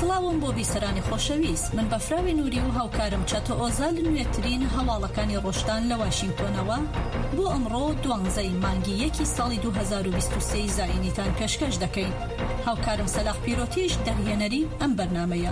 سڵاوم بۆ بیسەرانی خۆشەویست، من بەفراوی نووری و هاوکارم چەتە ئۆزا لە نوێترین هەواڵەکانی ڕۆژتان لە واشنگتۆنەوە بۆ ئەمڕۆ 12 مانگی 1 ساڵی 2023 زاینیتان پێشکەش دەکەین. هاوکارم سەلاح پیرۆتیش دەرهێنەری ئەم بەرنامەیە.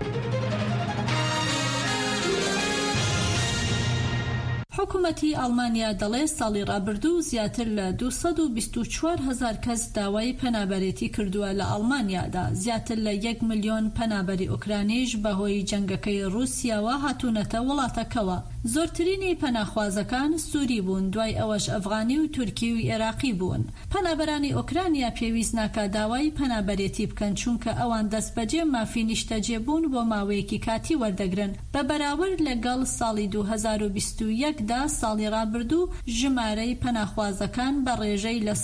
حکوومەتی ئەڵمانیا دەڵێ ساڵی ڕابردوو زیاتر لە 224,000 کەس داوای پەنابەرێتی کردووە لە ئەڵمانیادا. زیاتر لە 1 ملیۆن پەنابەری ئوکرانیش بەهۆی جەنگەکەی رووسیاوە هاتوونەتە وڵاتەکەوە. زۆرترینی پەناخوازەکان سووری بوون، دوای ئەوەش ئەفغانی و تورکی و عێراقی بوون. پەنابەرانی ئوکرانیا پێویست ناکات داوای پەنابەرێتی بکەن چونکە ئەوان دەست بەجێ مافی نیشتەجێ بوون بۆ ماوەیەکی کاتی وەردەگرن. بە بەراورد لەگەڵ ساڵی 2021 دا ساڵی ڕابردوو ژمارەی پەناخوازەکان بە ڕێژەی لە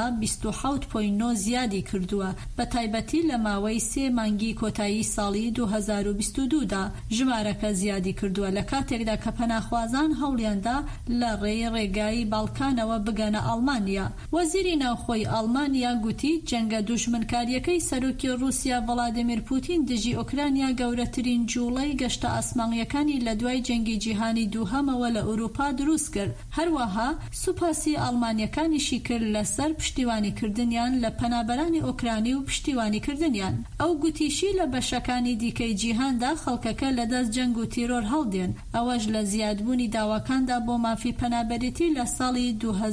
27.9 زیادی کردووە، بە تایبەتی لە ماوەی 3 مانگی کۆتایی ساڵی 2022 دا ژمارەکە زیادی کردووە لە کاتێکدا کە پەناخوازان هەوڵیاندا لە ڕێگای باڵکانەوە بگەنە ئەڵمانیا. وەزیری ناوخۆی ئەڵمانیا گوتی جەنگە دوژمنکاریەکەی سەرۆکی رووسیا ڤڵادیمیر پوتین دژی ئوکرانیا گەورەترین جوڵەی گەشتە ئاسمانیەکانی لە دوای جەنگی جیهانی دووهەمەوە لە ئەوروپا دروست کرد. هەروەها سوپاسی ئەڵمانیەکانیشی کرد لەسەر پشتیوانیکردنیان لە پەنابەرانی ئوکرانی و پشتیوانیکردنیان. ئەو گوتیشی لە بەشەکانی دیکەی جیهاندا خەڵکەکە لەدەست جەنگ و تیرۆر هەڵدێن. ئەوەش لە زیادبوونی داواکاندا بۆ مافی پەنابەرێتی لە ساڵی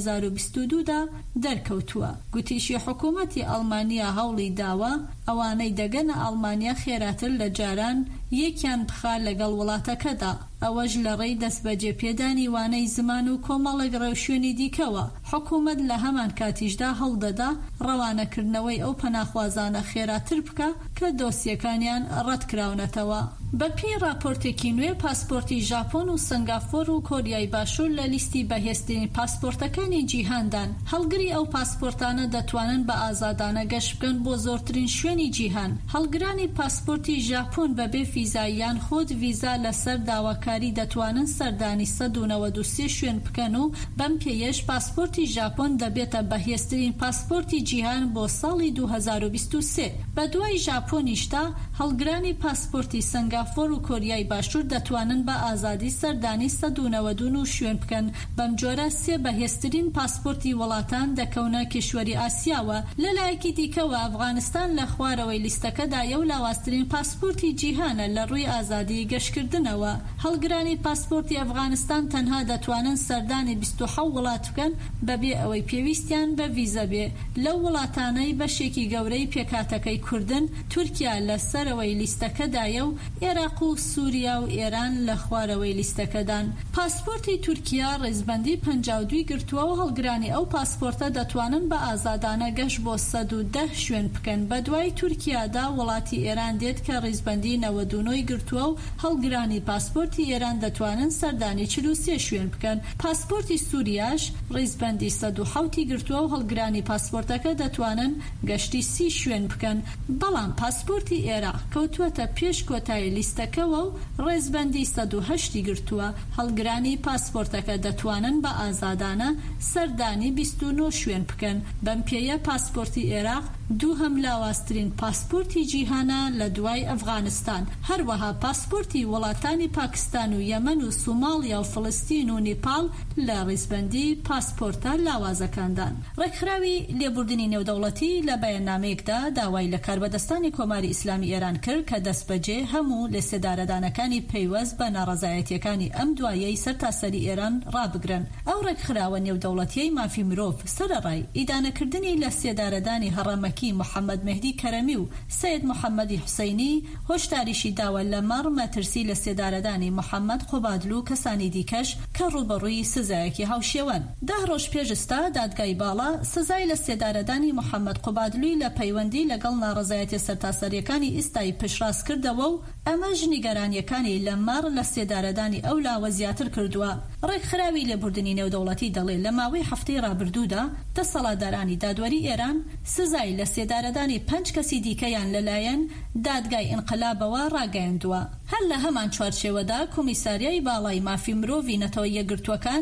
2022 دا دەرکەوتووە. گوتیشی حکوومەتی ئەڵمانیا هەوڵی داوە ئەوانەی دەگەنە ئەڵمانیا خێراتر لە جاران یەکیان بخا لەگەڵ وڵاتەکەدا. ئەوەش لە ڕێی دەستبەجێ پێدانی وانەی زمان و کۆمەڵێک ڕێوشوێنی دیکەوە. حکوومەت لە هەمان کاتیشدا هەڵدەدا ڕەوانەکردنەوەی ئەو پەناخوازانە خێراتر بکە کە دۆسیەکانیان ڕەتکراونەتەوە. بەپێی راپۆرتێکی نوێ پاسپۆرتی ژاپۆن و سنگافۆر و کۆریای باشوور لە لیستی بەهێزترین پاسپۆرتەکانی جیهاندان. هەڵگری ئەو پاسپۆرتانە دەتوانن بە ئازادانە گەشت بکەن بۆ زۆرترین شوێنی جیهان. هەڵگرانی پاسپۆرتی ژاپۆن بەبێ ڤیزاییان خۆت ڤیزا لەسەر داواکاری دەتوانن سەردانی 193 شوێن بکەن و بەم پێیەش پاسپۆرتی ژاپۆن دەبێتە بەهێزترین پاسپۆرتی جیهان بۆ ساڵی 2023. بە دوای ژاپۆنیشتا هەڵگرانی پاسپۆرتی سنگافۆر و کۆریای باشوور دەتوانن بە ئازادی سەردانی 192 شوێن بکەن. بەم جۆرە سێ بەهێزترین پاسپۆرتی وڵاتان دەکەونە کشوەری ئاسیاوە. لەلایەکی دیکەوە ئەفغانستان لە خوارەوەی لیستەکەدایە و لاواسترین پاسپۆرتی جیهانە لە ڕووی ئازادی گەشتکردنەوە. هەڵگرانی پاسپۆرتی ئەفغانستان تەنها دەتوانن سەردانی 27 وڵات بکەن بەبێ ئەوەی پێویستیان بە ڤیزە بێ. لەو وڵاتانەی بەشێکی گەورەی پێکاتەکەی کوردن، تورکیا لە سەرەوەی لیستەکەدایە و عێراق و سووریا و ئێران لە خوارەوەی لیستەکەدان. پاسپۆرتی تورکیا ڕێزبەندی 52 گرتووە و هەڵگرانی ئەو پاسپۆرتە دەتوانن بە ئازادانە گەشت بۆ 110 شوێن بکەن. بە دوای تورکیادا وڵاتی ئێران دێت کە ڕێزبەندی 99 گرتووە و هەڵگرانی پاسپۆرتی ئێران دەتوانن سەردانی 43 شوێن بکەن. پاسپۆرتی سووریاش ڕێزبەندی 107 گرتووە و هەڵگرانی پاسپۆرتەکە دەتوانن گەشتی 30 شوێن بکەن. بەڵام پاسپۆرتی عێراق کەوتووەتە پێش کۆتایی لیستەکەوە و ڕێزبەندی 108 گرتووە. هەڵگرانی پاسپۆرتەکە دەتوانن بە ئازادانە سەردانی 29 شوێن بکەن. بەم پێیە پاسپۆرتی عێراق دووهەم لاواسترین پاسپۆرتی جیهانە لە دوای ئەفغانستان. هەروەها پاسپۆرتی وڵاتانی پاکستان و یەمەن و سوماڵیا و فلستین و نیپال لە ڕێزبەندی پاسپۆرتە لاوازەکاندان. ڕێکخراوی لێبوردنی نێودەوڵەتی لە بەیاننامەیەکدا داوای لە کاربەدەستانی کۆماری ئیسلامی ئێران کرد کە دەستبەجێ هەموو لە سێدارەدانەکانی پەیوەست بە ناڕەزایەتیەکانی ئەم دوایەی سەرتاسەری ئێران ڕابگرن. ئەو ڕێکخراوە نێودەوڵەتیەی مافی مرۆڤ سەرەڕای ئیدانەکردنی لە سێدارەدانی هەڕەمەکی محەممەد مهدی کەرەمی و سید محەممەدی حوسەینی هۆشداریشی داوە لە مەڕ مەترسی لە سێدارەدانی محەممەد قوبادلو و کەسانی دیکەش کە ڕوبەڕووی سزایەکی هاوشێوەن. 10 ڕۆژ پێشستا دادگای باڵا سزای لە سێدارەدانی محەممەد قوبادلوی لە پەیوەندی لەگەڵ ناڕەزایەتی سەرتاسەریەکانی ئیستایی پشتڕاست کردەوە و ئەمەش نیگەرانیەکانی لە مەڕ لە سێدارەدانی ئەو لاوە زیاتر کردووە. ڕێکخراوی لێبوردنی نێودەوڵەتی دەڵێ لە ماوەی هەفتەی ڕابردوودا دەسەڵاتدارانی دادوەری ئێران سزای لە سێدارەدانی 5 کەسی دیکەیان لەلایەن دادگای ئینقلابەوە ڕاگەیاندووە. هەر لە هەمان چوارچێوەدا کۆمیساریای باڵای مافی مرۆڤی نەتەوە یەکگرتووەکان